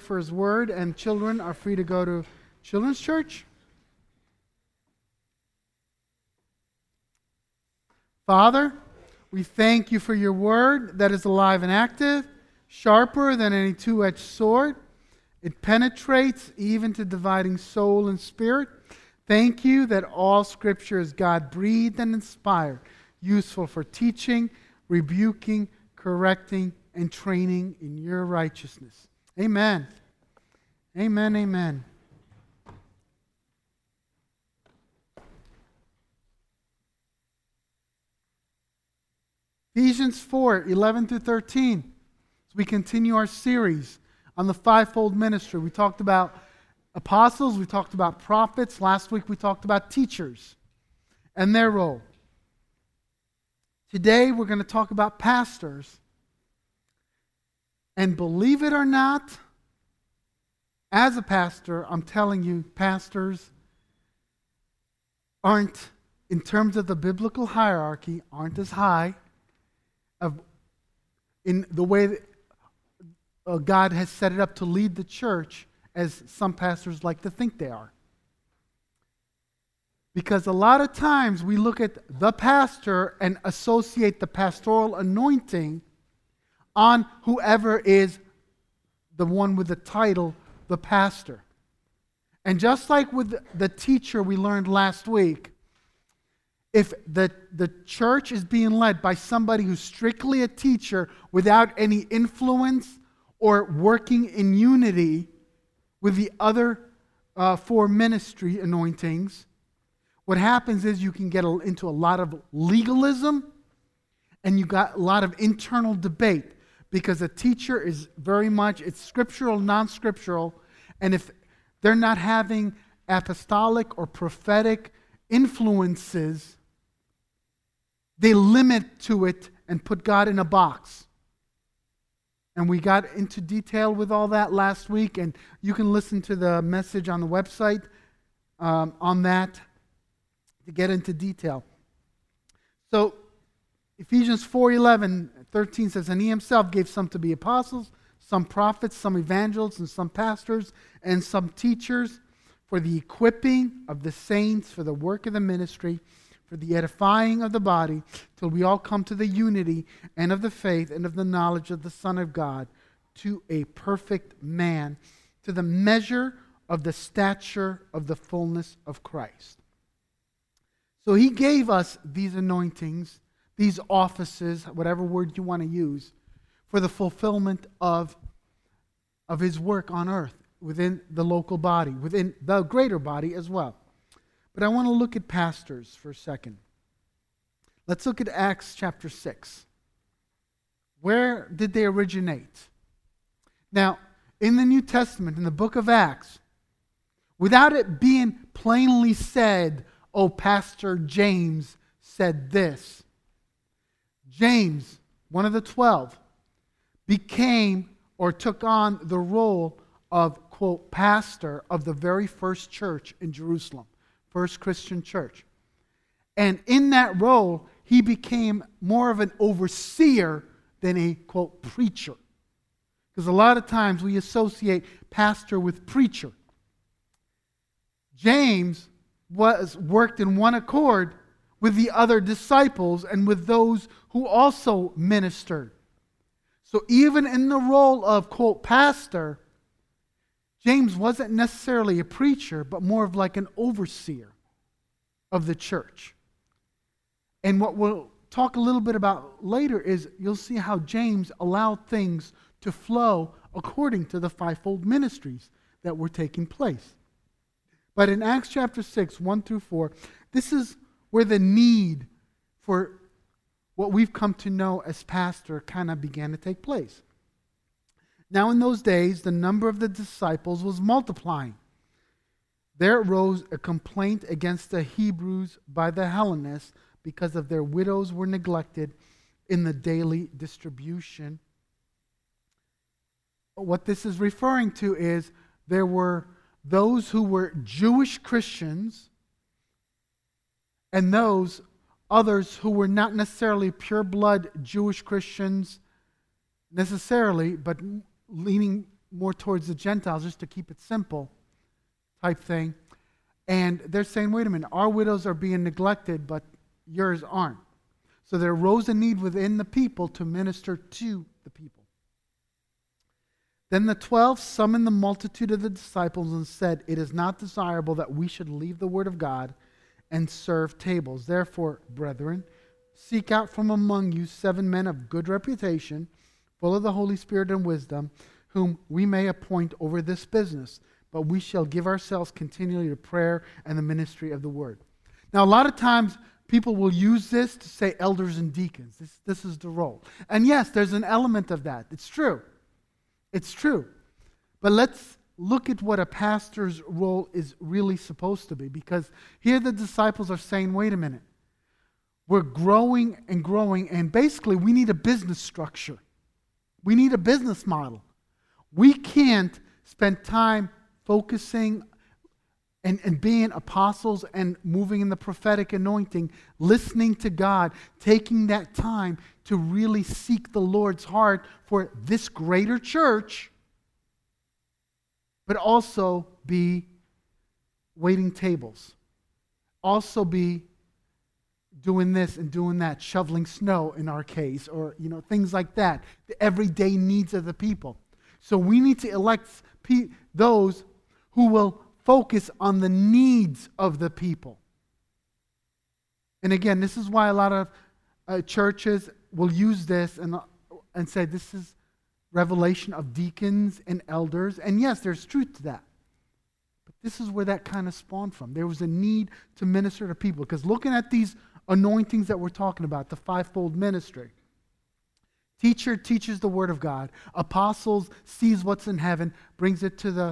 for His Word, and children are free to go to Children's Church. Father, we thank You for Your Word that is alive and active, sharper than any two-edged sword. It penetrates even to dividing soul and spirit. Thank You that all Scripture is God-breathed and inspired, useful for teaching, rebuking, correcting, and training in Your righteousness. Amen. Amen, amen. Ephesians 4:11-13. As we continue our series on the fivefold ministry, we talked about apostles, we talked about prophets. Last week we talked about teachers and their role. Today we're going to talk about pastors. And believe it or not, as a pastor, I'm telling you, pastors aren't, in terms of the biblical hierarchy, aren't as high in the way that God has set it up to lead the church as some pastors like to think they are. Because a lot of times we look at the pastor and associate the pastoral anointing on whoever is the one with the title, the pastor. And just like with the teacher we learned last week, if the church is being led by somebody who's strictly a teacher without any influence or working in unity with the other four ministry anointings, what happens is you can get into a lot of legalism and you got a lot of internal debate. Because a teacher is very much, it's scriptural, non-scriptural, and if they're not having apostolic or prophetic influences, they limit to it and put God in a box. And we got into detail with all that last week, and you can listen to the message on the website on that to get into detail. So, Ephesians 4:11-13 says, and He Himself gave some to be apostles, some prophets, some evangelists, and some pastors, and some teachers for the equipping of the saints, for the work of the ministry, for the edifying of the body, till we all come to the unity and of the faith and of the knowledge of the Son of God, to a perfect man, to the measure of the stature of the fullness of Christ. So He gave us these anointings, these offices, whatever word you want to use, for the fulfillment of His work on earth, within the local body, within the greater body as well. But I want to look at pastors for a second. Let's look at Acts chapter 6. Where did they originate? Now, in the New Testament, in the book of Acts, without it being plainly said, oh, Pastor James said this, James, one of the 12, became or took on the role of, quote, pastor of the very first church in Jerusalem, first Christian church. And in that role, he became more of an overseer than a, quote, preacher. Because a lot of times we associate pastor with preacher. James worked in one accord with the other disciples and with those who also ministered. So even in the role of, quote, pastor, James wasn't necessarily a preacher, but more of like an overseer of the church. And what we'll talk a little bit about later is you'll see how James allowed things to flow according to the fivefold ministries that were taking place. But in Acts chapter 6, 1-4, this is where the need for what we've come to know as pastor kind of began to take place. Now in those days, the number of the disciples was multiplying. There arose a complaint against the Hebrews by the Hellenists because of their widows were neglected in the daily distribution. What this is referring to is there were those who were Jewish Christians and those others who were not necessarily pure blood Jewish Christians necessarily, but leaning more towards the Gentiles, just to keep it simple type thing. And they're saying, wait a minute, our widows are being neglected, but yours aren't. So there arose a need within the people to minister to the people. Then the 12 summoned the multitude of the disciples and said, it is not desirable that we should leave the word of God and serve tables. Therefore, brethren, seek out from among you 7 men of good reputation, full of the Holy Spirit and wisdom, whom we may appoint over this business. But we shall give ourselves continually to prayer and the ministry of the word. Now, a lot of times, people will use this to say elders and deacons. This is the role. And yes, there's an element of that. It's true. It's true. But let's look at what a pastor's role is really supposed to be. Because here the disciples are saying, wait a minute. We're growing, and basically we need a business structure. We need a business model. We can't spend time focusing and being apostles and moving in the prophetic anointing, listening to God, taking that time to really seek the Lord's heart for this greater church, but also be waiting tables. Also be doing this and doing that, shoveling snow in our case, or things like that, the everyday needs of the people. So we need to elect those who will focus on the needs of the people. And again, this is why a lot of churches will use this and say this is revelation of deacons and elders. And yes, there's truth to that. But this is where that kind of spawned from. There was a need to minister to people. Because looking at these anointings that we're talking about, the fivefold ministry. Teacher teaches the word of God. Apostles sees what's in heaven, brings it to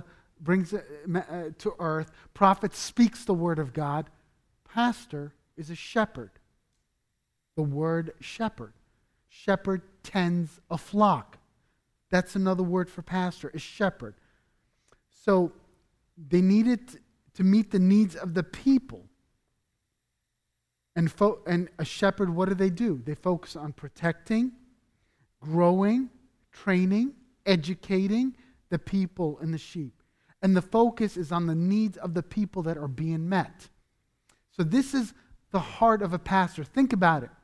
earth. Prophet speaks the word of God. Pastor is a shepherd. The word shepherd. Shepherd tends a flock. That's another word for pastor, is shepherd. So they needed to meet the needs of the people. And a shepherd, what do? They focus on protecting, growing, training, educating the people and the sheep. And the focus is on the needs of the people that are being met. So this is the heart of a pastor. Think about it.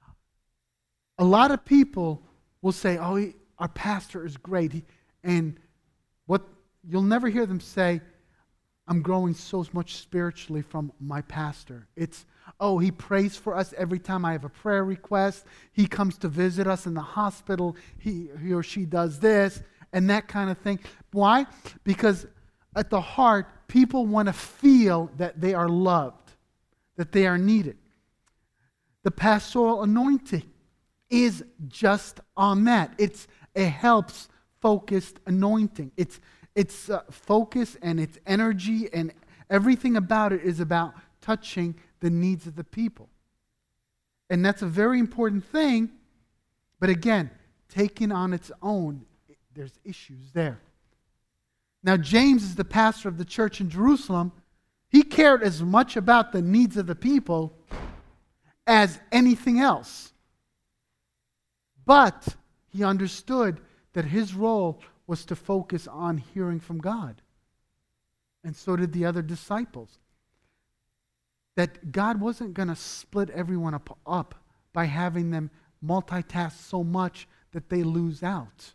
A lot of people will say, our pastor is great. And what you'll never hear them say, I'm growing so much spiritually from my pastor. It's, he prays for us every time I have a prayer request. He comes to visit us in the hospital. He or she does this and that kind of thing. Why? Because at the heart, people want to feel that they are loved, that they are needed. The pastoral anointing is just on that. It's a helps-focused anointing. It's focus and its energy and everything about it is about touching the needs of the people. And that's a very important thing, but again, taken on its own, there's issues there. Now, James is the pastor of the church in Jerusalem. He cared as much about the needs of the people as anything else. But he understood that his role was to focus on hearing from God. And so did the other disciples. That God wasn't going to split everyone up by having them multitask so much that they lose out.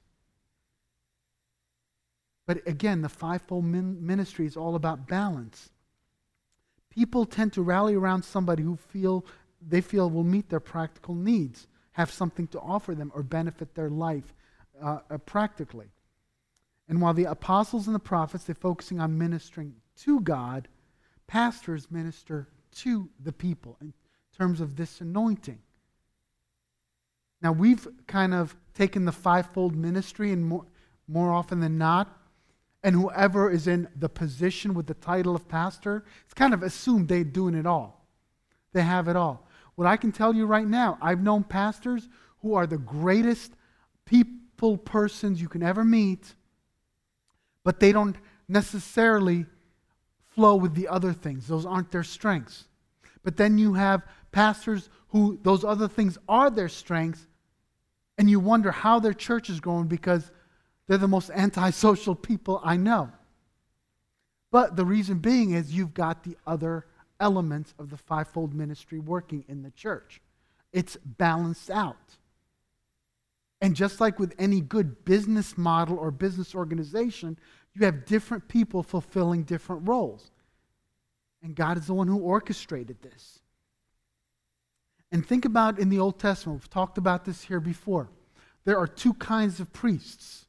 But again, the fivefold ministry is all about balance. People tend to rally around somebody who they feel will meet their practical needs, have something to offer them, or benefit their life practically. And while the apostles and the prophets, they're focusing on ministering to God, pastors minister to the people in terms of this anointing. Now, we've kind of taken the fivefold ministry, and more often than not, and whoever is in the position with the title of pastor, it's kind of assumed they're doing it all. They have it all. What I can tell you right now, I've known pastors who are the greatest persons you can ever meet, but they don't necessarily flow with the other things. Those aren't their strengths. But then you have pastors who those other things are their strengths, and you wonder how their church is growing because They're the most antisocial people I know. But the reason being is you've got the other elements of the fivefold ministry working in the church. It's balanced out. And just like with any good business model or business organization, you have different people fulfilling different roles. And God is the one who orchestrated this. And think about in the Old Testament, we've talked about this here before. There are two kinds of priests.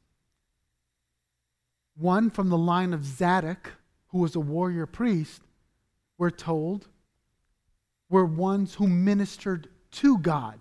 One from the line of Zadok, who was a warrior priest, we're told, were ones who ministered to God.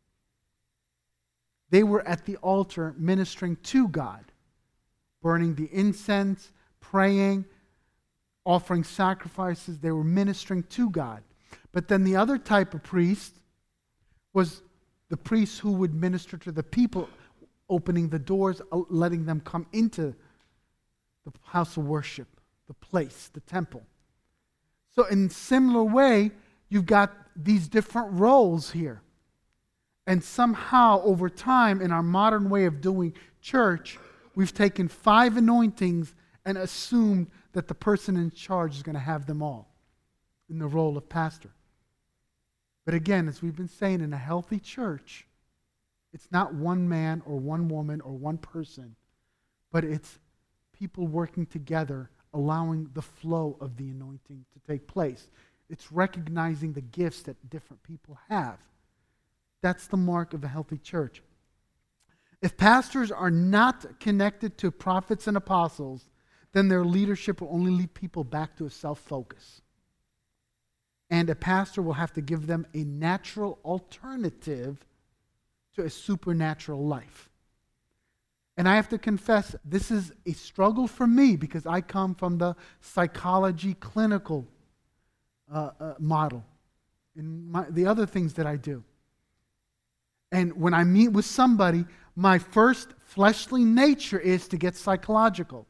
They were at the altar ministering to God, burning the incense, praying, offering sacrifices. They were ministering to God. But then the other type of priest was the priest who would minister to the people, opening the doors, letting them come into the house of worship, the place, the temple. So in similar way, you've got these different roles here. And somehow over time, in our modern way of doing church, we've taken 5 anointings and assumed that the person in charge is going to have them all in the role of pastor. But again, as we've been saying, in a healthy church, it's not one man or one woman or one person, but it's people working together, allowing the flow of the anointing to take place. It's recognizing the gifts that different people have. That's the mark of a healthy church. If pastors are not connected to prophets and apostles, then their leadership will only lead people back to a self-focus. And a pastor will have to give them a natural alternative to a supernatural life. And I have to confess, this is a struggle for me because I come from the psychology clinical model in the other things that I do. And when I meet with somebody, my first fleshly nature is to get psychological.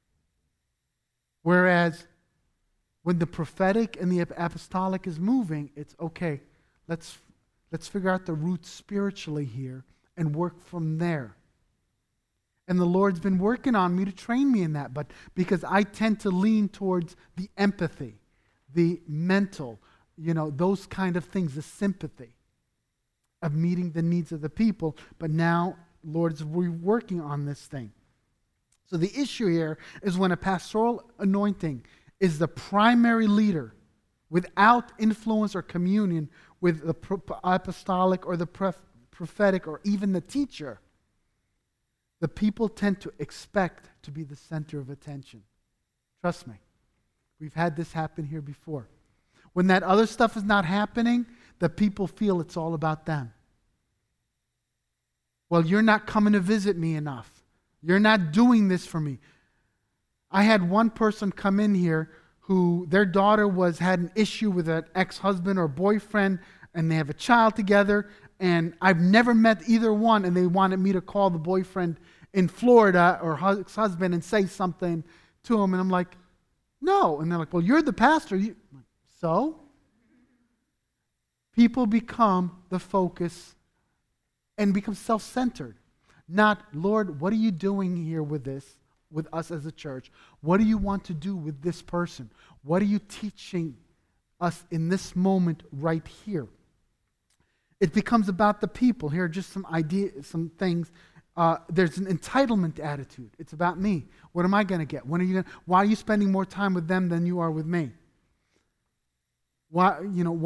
Whereas when the prophetic and the apostolic is moving, it's okay, let's figure out the roots spiritually here and work from there. And the Lord's been working on me to train me in that, but because I tend to lean towards the empathy, the mental, those kind of things, the sympathy of meeting the needs of the people. But now, Lord's working on this thing. So the issue here is when a pastoral anointing is the primary leader without influence or communion with the apostolic or the prophetic or even the teacher, the people tend to expect to be the center of attention. Trust me. We've had this happen here before. When that other stuff is not happening, the people feel it's all about them. Well, you're not coming to visit me enough. You're not doing this for me. I had one person come in here who their daughter had an issue with an ex-husband or boyfriend, and they have a child together, and I've never met either one, and they wanted me to call the boyfriend in Florida or ex-husband and say something to him, and I'm like, no. And they're like, well, you're the pastor. So? People become the focus and become self-centered. Not, Lord, what are you doing here with this, with us as a church? What do you want to do with this person? What are you teaching us in this moment right here? It becomes about the people. Here are just some ideas, some things. There's an entitlement attitude. It's about me. What am I going to get? Why are you spending more time with them than you are with me? Why?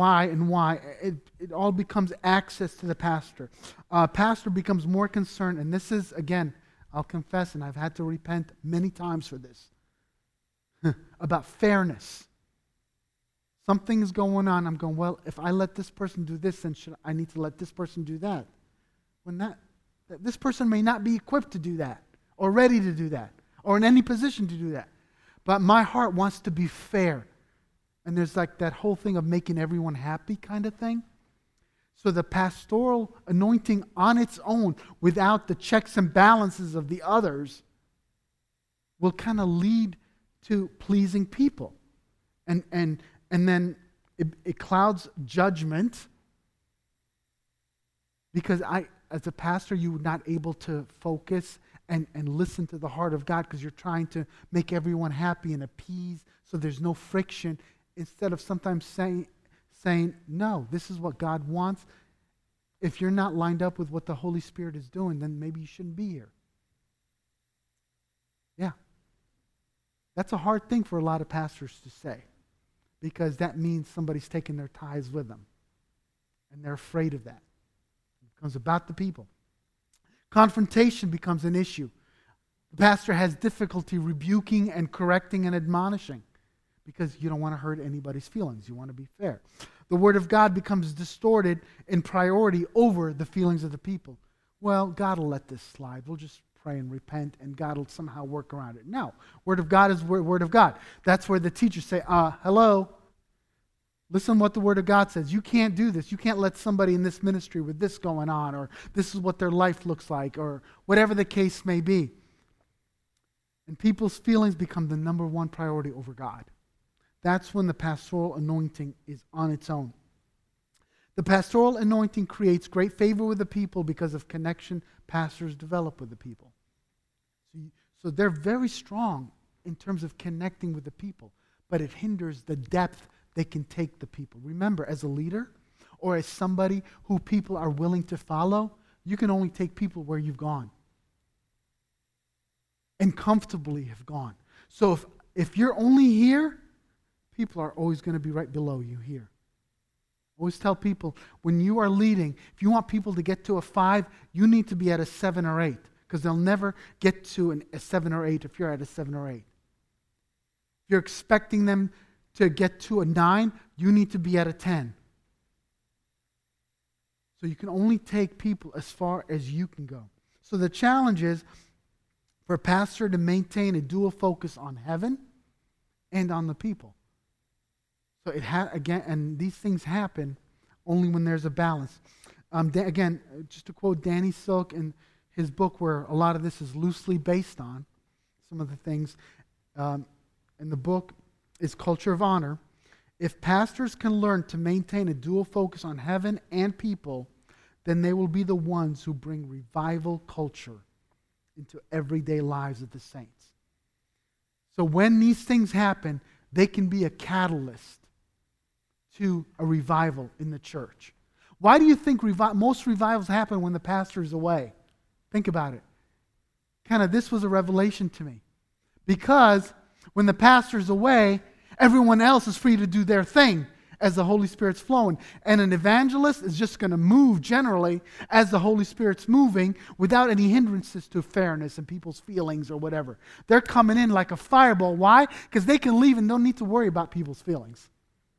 It all becomes access to the pastor. Pastor becomes more concerned, and this is, again, I'll confess, and I've had to repent many times for this, about fairness. Something's going on. I'm going, well, if I let this person do this, then I need to let this person do that. When this person may not be equipped to do that, or ready to do that, or in any position to do that. But my heart wants to be fair. And there's like that whole thing of making everyone happy kind of thing. So the pastoral anointing on its own, without the checks and balances of the others, will kind of lead to pleasing people. And then it clouds judgment, because as a pastor, you were not able to focus and listen to the heart of God because you're trying to make everyone happy and appease so there's no friction, instead of sometimes saying, no, this is what God wants. If you're not lined up with what the Holy Spirit is doing, then maybe you shouldn't be here. Yeah. That's a hard thing for a lot of pastors to say, because that means somebody's taking their tithes with them. And they're afraid of that. It becomes about the people. Confrontation becomes an issue. The pastor has difficulty rebuking and correcting and admonishing because you don't want to hurt anybody's feelings. You want to be fair. The Word of God becomes distorted in priority over the feelings of the people. Well, God will let this slide. We'll just pray and repent, and God will somehow work around it. No. Word of God is Word of God. That's where the teachers say, hello. Listen what the Word of God says. You can't do this. You can't let somebody in this ministry with this going on, or this is what their life looks like, or whatever the case may be. And people's feelings become the number one priority over God. That's when the pastoral anointing is on its own. The pastoral anointing creates great favor with the people because of connection pastors develop with the people. So they're very strong in terms of connecting with the people, but it hinders the depth they can take the people. Remember, as a leader or as somebody who people are willing to follow, you can only take people where you've gone and comfortably have gone. So if you're only here, people are always going to be right below you here. Always tell people, when you are leading, if you want people to get to a 5, you need to be at a 7 or 8, because they'll never get to a 7 or 8 if you're at a 7 or 8. If you're expecting them to get to a 9, you need to be at a 10. So you can only take people as far as you can go. So the challenge is for a pastor to maintain a dual focus on heaven and on the people. So again, and these things happen only when there's a balance. Again, just to quote Danny Silk in his book, where a lot of this is loosely based on, some of the things in the book is Culture of Honor. If pastors can learn to maintain a dual focus on heaven and people, then they will be the ones who bring revival culture into everyday lives of the saints. So when these things happen, they can be a catalyst to a revival in the church. Why do you think most revivals happen when the pastor is away? Think about it. This was a revelation to me. Because when the pastor's away, everyone else is free to do their thing as the Holy Spirit's flowing. And an evangelist is just going to move generally as the Holy Spirit's moving without any hindrances to fairness and people's feelings or whatever. They're coming in like a fireball. Why? Because they can leave and don't need to worry about people's feelings.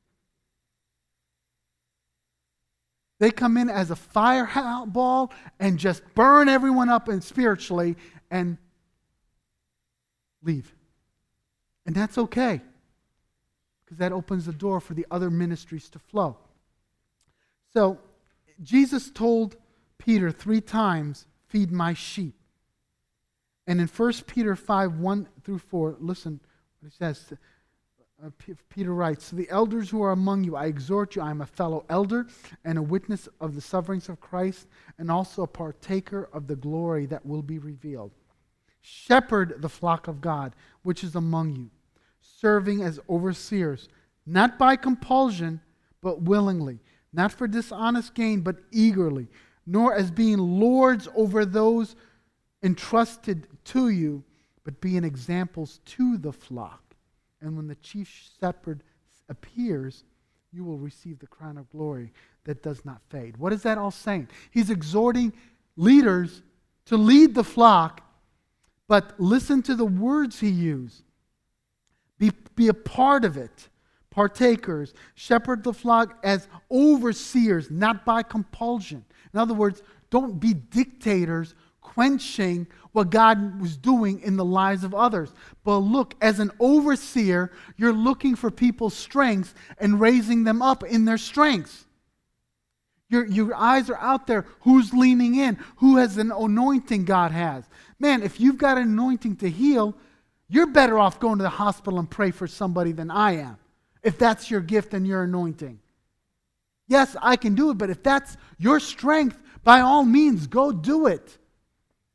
They come in as a fireball and just burn everyone up and spiritually and leave. And that's okay, because that opens the door for the other ministries to flow. So Jesus told Peter 3 times, feed my sheep. And in 1 Peter 5, 1 through 4, listen what he says. Peter writes, "To the elders who are among you, I exhort you, I am a fellow elder and a witness of the sufferings of Christ, and also a partaker of the glory that will be revealed. Shepherd the flock of God, which is among you, serving as overseers, not by compulsion, but willingly, not for dishonest gain, but eagerly, nor as being lords over those entrusted to you, but being examples to the flock. And when the chief shepherd appears, you will receive the crown of glory that does not fade." What is that all saying? He's exhorting leaders to lead the flock, but listen to the words he used. Be a part of it. Partakers. Shepherd the flock as overseers, not by compulsion. In other words, don't be dictators quenching what God was doing in the lives of others. But look, as an overseer, you're looking for people's strengths and raising them up in their strengths. Your eyes are out there. Who's leaning in? Who has an anointing God has? Man, if you've got an anointing to heal, you're better off going to the hospital and pray for somebody than I am, if that's your gift and your anointing. Yes, I can do it, but if that's your strength, by all means, go do it.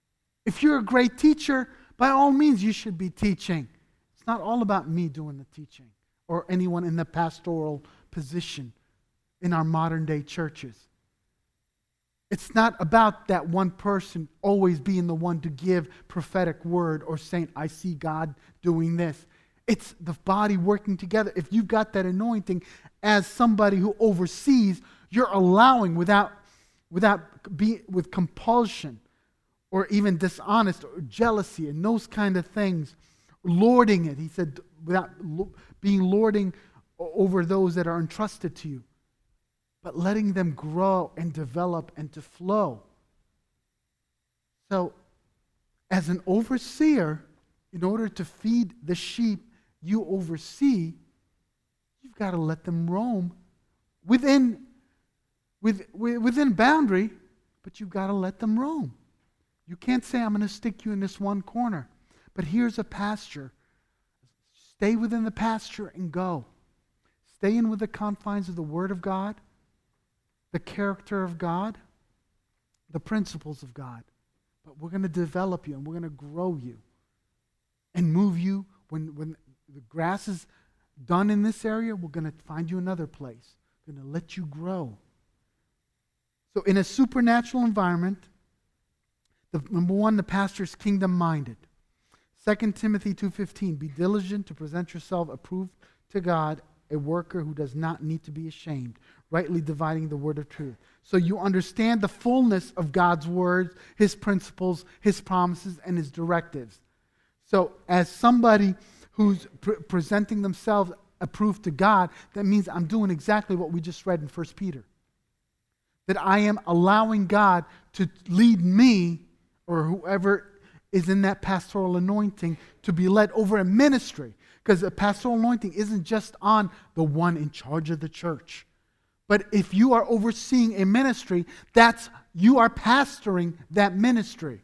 If you're a great teacher, by all means, you should be teaching. It's not all about me doing the teaching or anyone in the pastoral position in our modern day churches. It's not about that one person always being the one to give prophetic word or saying, I see God doing this. It's the body working together. If you've got that anointing as somebody who oversees, you're allowing with compulsion or even dishonest or jealousy and those kind of things, lording it. He said, without being lording over those that are entrusted to you, but letting them grow and develop and to flow. So, as an overseer, in order to feed the sheep you oversee, you've got to let them roam within boundary, but you've got to let them roam. You can't say, I'm going to stick you in this one corner. But here's a pasture. Stay within the pasture and go. Stay in with the confines of the Word of God, the character of God, the principles of God. But we're going to develop you and we're going to grow you and move you. When the grass is done in this area, we're going to find you another place. We're going to let you grow. So in a supernatural environment, number one, the pastor is kingdom-minded. 2 Timothy 2:15, be diligent to present yourself approved to God, a worker who does not need to be ashamed, rightly dividing the word of truth. So you understand the fullness of God's words, His principles, His promises, and His directives. So as somebody who's presenting themselves approved to God, that means I'm doing exactly what we just read in 1 Peter. That I am allowing God to lead me or whoever is in that pastoral anointing to be led over a ministry. Because the pastoral anointing isn't just on the one in charge of the church. But if you are overseeing a ministry, you are pastoring that ministry.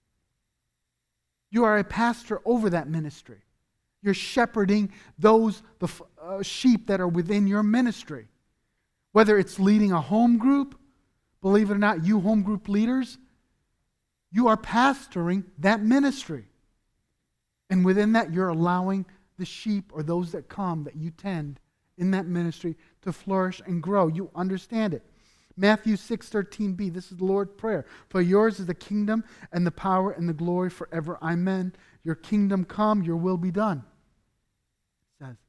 You are a pastor over that ministry. You're shepherding the sheep that are within your ministry. Whether it's leading a home group, believe it or not, you home group leaders, you are pastoring that ministry. And within that, you're allowing the sheep or those that come that you tend in that ministry to flourish and grow. You understand it. Matthew 6:13b, this is the Lord's Prayer. For yours is the kingdom and the power and the glory forever. Amen. Your kingdom come, your will be done. It says.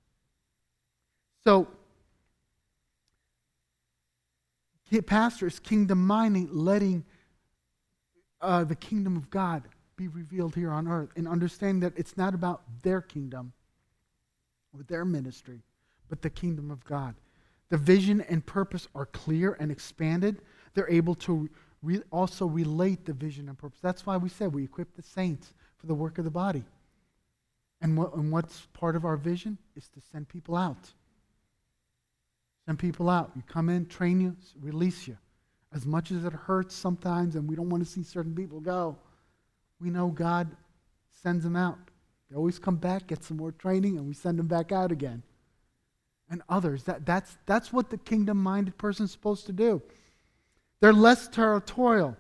So, pastor is kingdom-minded, letting the kingdom of God be revealed here on earth, and understanding that it's not about their kingdom or their ministry, but the kingdom of God. The vision and purpose are clear and expanded. They're able to also relate the vision and purpose. That's why we said we equip the saints for the work of the body. And what's part of our vision is to send people out. Send people out. You come in, train you, release you. As much as it hurts sometimes and we don't want to see certain people go, we know God sends them out. They always come back, get some more training, and we send them back out again. And others, that's what the kingdom-minded person is supposed to do. They're less territorial.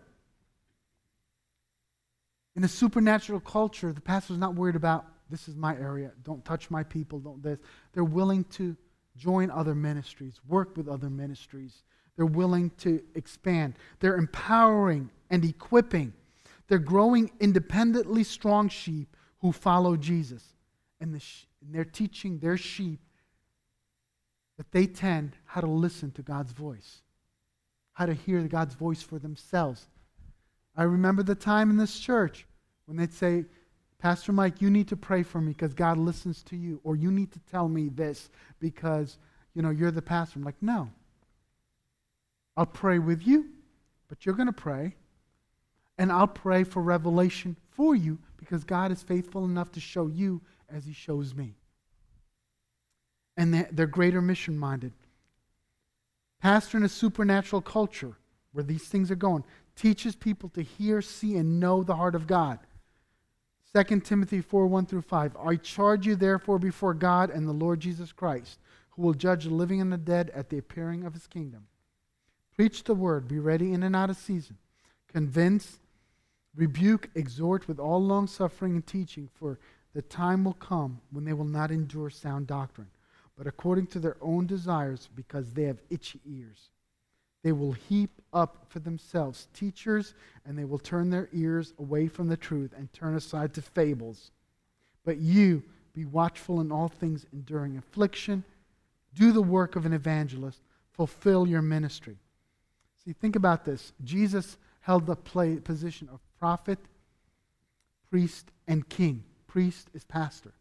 In a supernatural culture, the pastor's not worried about, this is my area, don't touch my people, don't this. They're willing to join other ministries, work with other ministries. They're willing to expand. They're empowering and equipping. They're growing independently strong sheep who follow Jesus. And they're teaching their sheep that they tend how to listen to God's voice, how to hear God's voice for themselves. I remember the time in this church when they'd say, Pastor Mike, you need to pray for me because God listens to you, or you need to tell me this because, you're the pastor. I'm like, no. I'll pray with you, but you're going to pray, and I'll pray for revelation for you because God is faithful enough to show you as He shows me. And they're greater mission-minded. Pastor in a supernatural culture where these things are going teaches people to hear, see, and know the heart of God. 2 Timothy 4:1-5. I charge you therefore before God and the Lord Jesus Christ, who will judge the living and the dead at the appearing of His kingdom. Preach the word. Be ready in and out of season. Convince, Rebuke, exhort with all longsuffering and teaching, for the time will come when they will not endure sound doctrine, but according to their own desires, because they have itchy ears. They will heap up for themselves teachers, and they will turn their ears away from the truth and turn aside to fables. But you, be watchful in all things, enduring affliction. Do the work of an evangelist. Fulfill your ministry. See, think about this. Jesus held the position of prophet, priest, and king. Priest is pastor,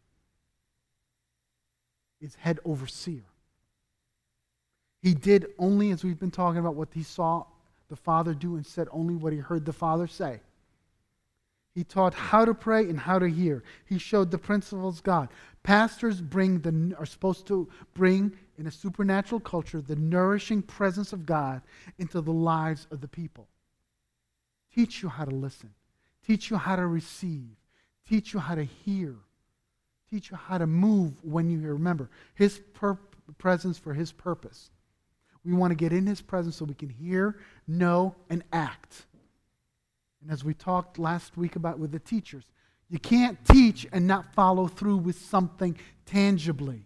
is head overseer. He did only, as we've been talking about, what he saw the Father do and said only what he heard the Father say. He taught how to pray and how to hear. He showed the principles of God. Pastors are supposed to bring, in a supernatural culture, the nourishing presence of God into the lives of the people. Teach you how to listen. Teach you how to receive. Teach you how to hear. Teach you how to move when you hear. Remember, His presence for His purpose. We want to get in His presence so we can hear, know, and act. And as we talked last week about with the teachers, you can't teach and not follow through with something tangibly.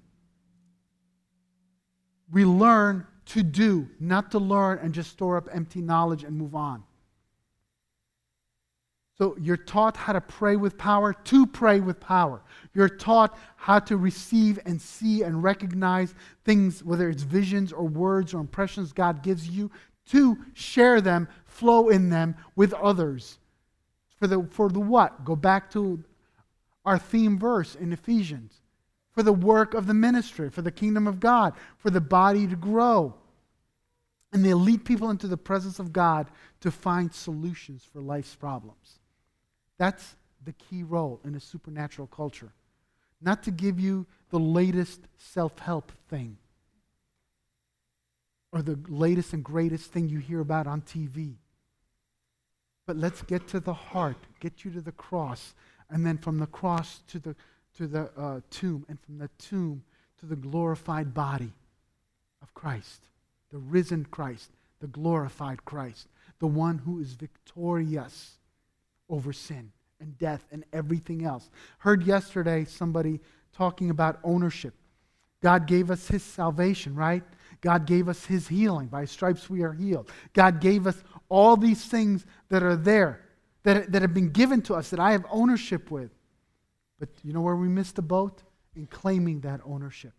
We learn to do, not to learn and just store up empty knowledge and move on. So you're taught how to pray with power, to pray with power. You're taught how to receive and see and recognize things, whether it's visions or words or impressions God gives you, to share them, flow in them with others. For the what? Go back to our theme verse in Ephesians. For the work of the ministry, for the kingdom of God, for the body to grow. And they lead people into the presence of God to find solutions for life's problems. That's the key role in a supernatural culture. Not to give you the latest self-help thing or the latest and greatest thing you hear about on TV. But let's get to the heart, get you to the cross, and then from the cross to the tomb, and from the tomb to the glorified body of Christ, the risen Christ, the glorified Christ, the one who is victorious over sin and death and everything else. Heard yesterday somebody talking about ownership. God gave us His salvation, right? God gave us His healing. By His stripes we are healed. God gave us all these things that are there, that have been given to us, that I have ownership with. But you know where we missed the boat? In claiming that ownership.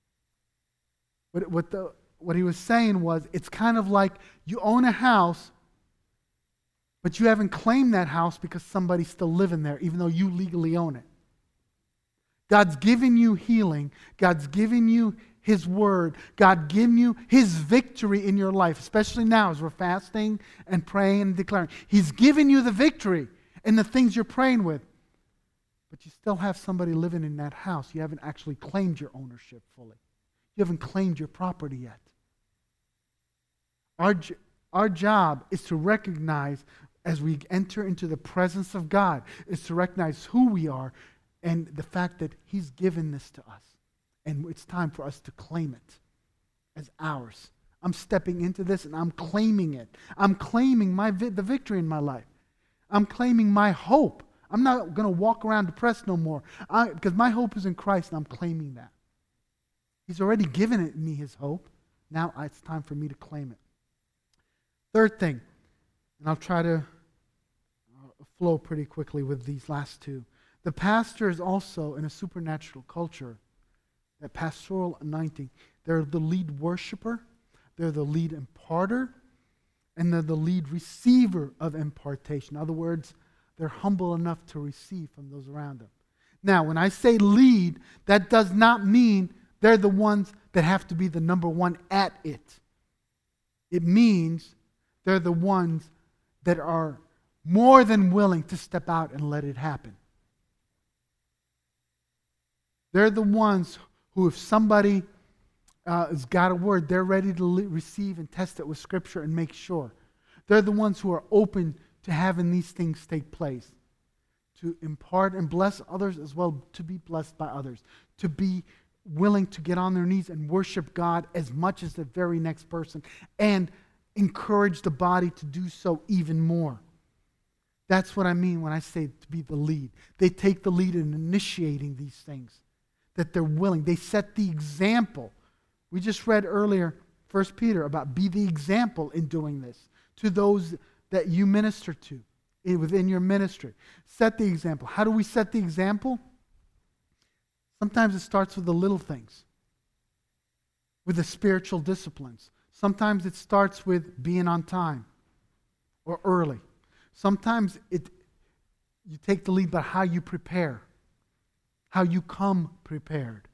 What he was saying was, it's kind of like you own a house, but you haven't claimed that house because somebody's still living there, even though you legally own it. God's given you healing. God's given you His word. God given you His victory in your life, especially now as we're fasting and praying and declaring. He's given you the victory in the things you're praying with. But you still have somebody living in that house. You haven't actually claimed your ownership fully. You haven't claimed your property yet. Our job is to recognize, as we enter into the presence of God, is to recognize who we are and the fact that He's given this to us. And it's time for us to claim it as ours. I'm stepping into this and I'm claiming it. I'm claiming the victory in my life. I'm claiming my hope. I'm not going to walk around depressed no more because my hope is in Christ and I'm claiming that. He's already given me His hope. Now it's time for me to claim it. Third thing, and I'll try to flow pretty quickly with these last two. The pastor is also, in a supernatural culture, that pastoral anointing, they're the lead worshiper, they're the lead imparter, and they're the lead receiver of impartation. In other words, they're humble enough to receive from those around them. Now, when I say lead, that does not mean they're the ones that have to be the number one at it. It means they're the ones that are more than willing to step out and let it happen. They're the ones who, if somebody has got a word, they're ready to receive and test it with Scripture and make sure. They're the ones who are open to having these things take place, to impart and bless others as well, to be blessed by others, to be willing to get on their knees and worship God as much as the very next person, and encourage the body to do so even more. That's what I mean when I say to be the lead. They take the lead in initiating these things, that they're willing. They set the example. We just read earlier, 1 Peter, about be the example in doing this to those that you minister to within your ministry. Set the example. How do we set the example? Sometimes it starts with the little things, with the spiritual disciplines. Sometimes it starts with being on time or early. Sometimes you take the lead by how you prepare, how you come prepared.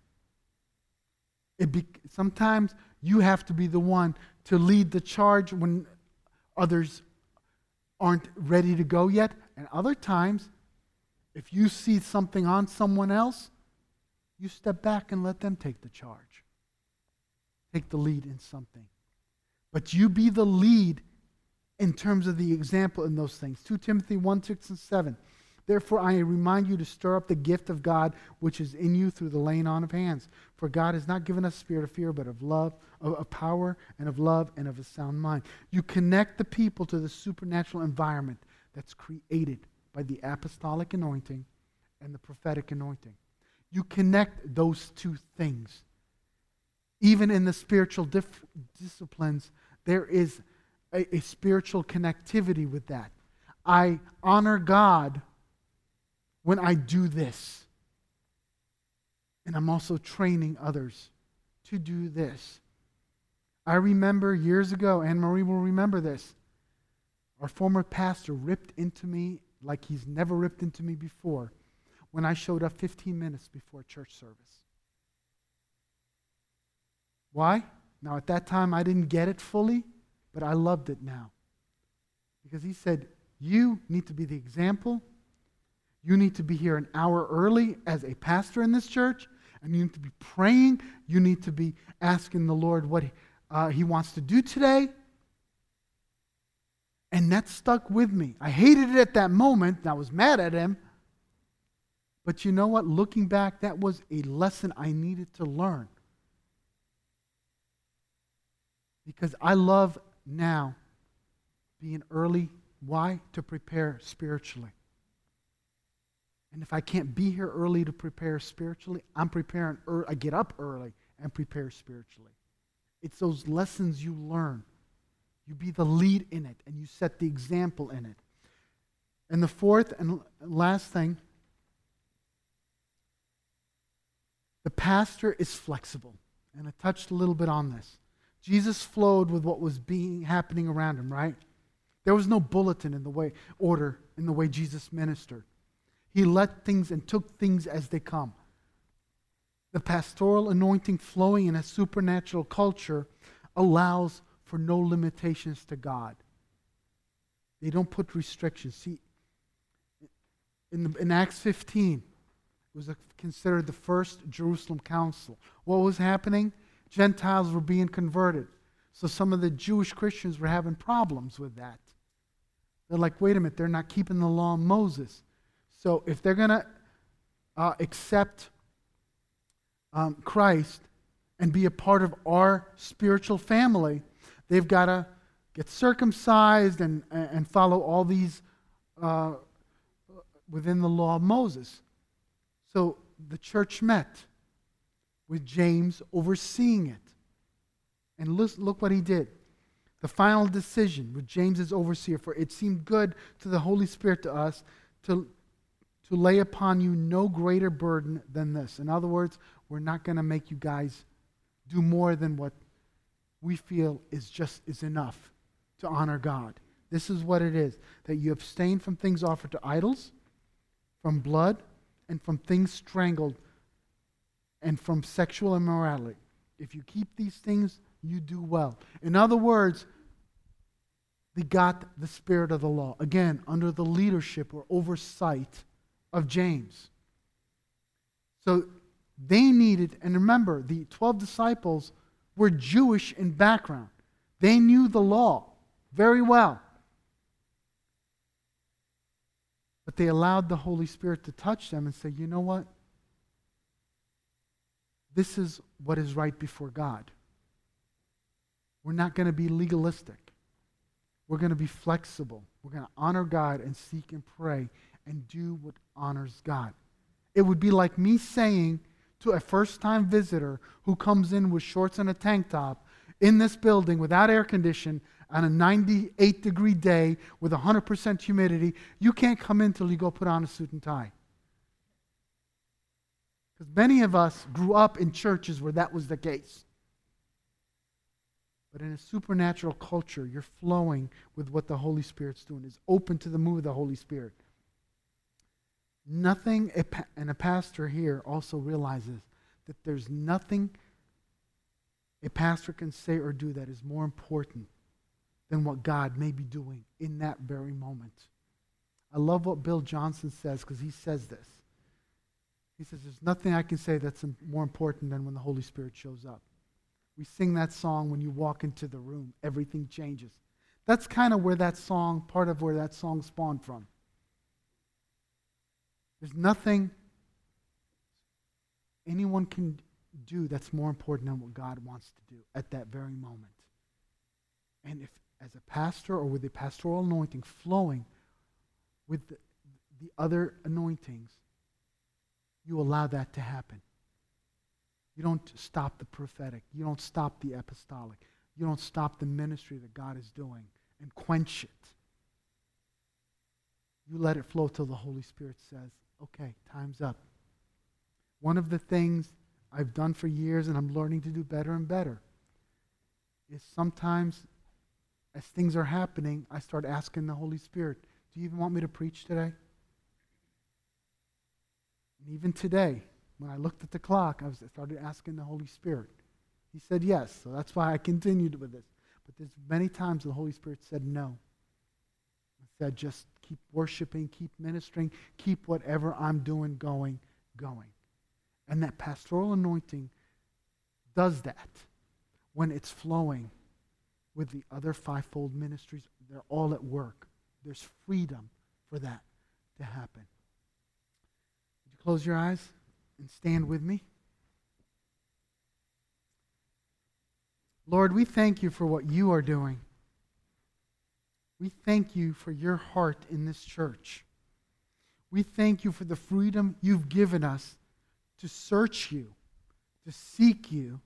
Sometimes you have to be the one to lead the charge when others aren't ready to go yet. And other times, if you see something on someone else, you step back and let them take the charge. Take the lead in something. But you be the lead in terms of the example in those things. 2 Timothy 1, 6 and 7. Therefore, I remind you to stir up the gift of God which is in you through the laying on of hands. For God has not given us a spirit of fear, but of love, of power, and of love, and of a sound mind. You connect the people to the supernatural environment that's created by the apostolic anointing and the prophetic anointing. You connect those two things. Even in the spiritual disciplines, there is a spiritual connectivity with that. I honor God when I do this. And I'm also training others to do this. I remember years ago, Anne-Marie will remember this, our former pastor ripped into me like he's never ripped into me before when I showed up 15 minutes before church service. Why? Now, at that time, I didn't get it fully, but I loved it now. Because he said, you need to be the example. You need to be here an hour early as a pastor in this church, and you need to be praying. You need to be asking the Lord what He wants to do today. And that stuck with me. I hated it at that moment, and I was mad at him. But you know what? Looking back, that was a lesson I needed to learn. Because I love now being early. Why? To prepare spiritually. And if I can't be here early to prepare spiritually, I'm preparing early. I get up early and prepare spiritually. It's those lessons you learn. You be the lead in it, and you set the example in it. And the fourth and last thing, the pastor is flexible. And I touched a little bit on this. Jesus flowed with what was happening around him, right? There was no bulletin in the way Jesus ministered. He let things and took things as they come. The pastoral anointing flowing in a supernatural culture allows for no limitations to God. They don't put restrictions. See, in Acts 15, it was considered the first Jerusalem council. What was happening? Gentiles were being converted. So some of the Jewish Christians were having problems with that. They're like, wait a minute, they're not keeping the law of Moses. So if they're going to accept Christ and be a part of our spiritual family, they've got to get circumcised and follow all these within the law of Moses. So the church met with James overseeing it. And look what he did. The final decision with James as overseer, for it seemed good to the Holy Spirit to us to lay upon you no greater burden than this. In other words, we're not going to make you guys do more than what we feel is enough to honor God. This is what it is, that you abstain from things offered to idols, from blood, and from things strangled, and from sexual immorality. If you keep these things, you do well. In other words, they got the spirit of the law. Again, under the leadership or oversight of James. So they needed, and remember, the 12 disciples were Jewish in background. They knew the law very well. But they allowed the Holy Spirit to touch them and say, you know what? This is what is right before God. We're not going to be legalistic. We're going to be flexible. We're going to honor God and seek and pray and do what honors God. It would be like me saying to a first-time visitor who comes in with shorts and a tank top in this building without air conditioning on a 98-degree day with 100% humidity, you can't come in till you go put on a suit and tie. Because many of us grew up in churches where that was the case. But in a supernatural culture, you're flowing with what the Holy Spirit's doing. It's open to the move of the Holy Spirit. Nothing, and a pastor here also realizes that there's nothing a pastor can say or do that is more important than what God may be doing in that very moment. I love what Bill Johnson says, because he says this. He says, there's nothing I can say that's more important than when the Holy Spirit shows up. We sing that song, when you walk into the room, everything changes. That's kind of where that song, part of where that song spawned from. There's nothing anyone can do that's more important than what God wants to do at that very moment. And if, as a pastor or with the pastoral anointing flowing with the other anointings, you allow that to happen. You don't stop the prophetic. You don't stop the apostolic. You don't stop the ministry that God is doing and quench it. You let it flow till the Holy Spirit says, okay, time's up. One of the things I've done for years and I'm learning to do better and better is sometimes as things are happening, I start asking the Holy Spirit, do you even want me to preach today? And even today, when I looked at the clock, I started asking the Holy Spirit. He said yes, so that's why I continued with this. But there's many times the Holy Spirit said no. He said just keep worshiping, keep ministering, keep whatever I'm doing going. And that pastoral anointing does that when it's flowing with the other fivefold ministries. They're all at work. There's freedom for that to happen. Would you close your eyes and stand with me? Lord, we thank you for what you are doing. We thank you for your heart in this church. We thank you for the freedom you've given us to search you, to seek you,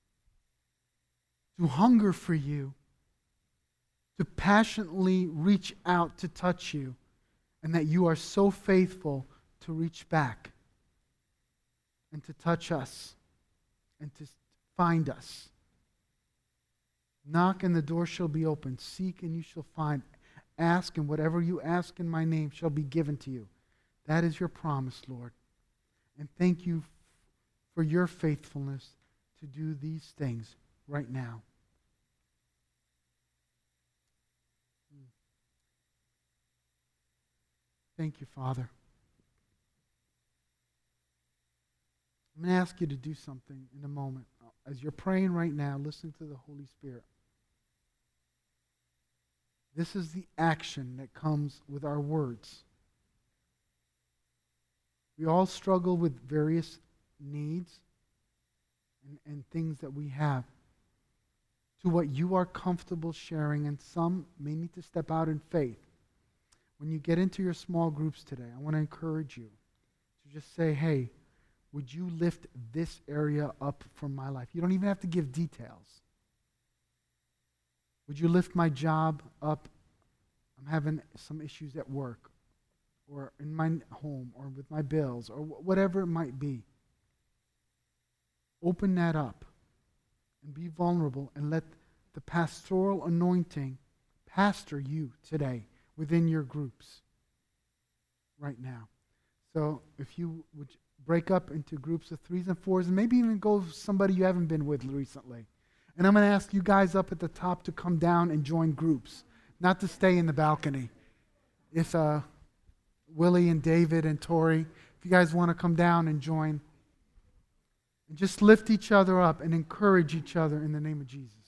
to hunger for you, to passionately reach out to touch you, and that you are so faithful to reach back and to touch us and to find us. Knock and the door shall be opened. Seek and you shall find. Ask and whatever you ask in my name shall be given to you. That is your promise, Lord. And thank you for your faithfulness to do these things right now. Thank you, Father. I'm going to ask you to do something in a moment. As you're praying right now, listen to the Holy Spirit. This is the action that comes with our words. We all struggle with various needs and things that we have to what you are comfortable sharing, and some may need to step out in faith. When you get into your small groups today, I want to encourage you to just say, hey, would you lift this area up from my life? You don't even have to give details. Would you lift my job up? I'm having some issues at work or in my home or with my bills or whatever it might be. Open that up and be vulnerable and let the pastoral anointing pastor you today within your groups right now. So if you would break up into groups of 3s and 4s and maybe even go with somebody you haven't been with recently. And I'm going to ask you guys up at the top to come down and join groups, not to stay in the balcony. If Willie and David and Tori, if you guys want to come down and join, and just lift each other up and encourage each other in the name of Jesus.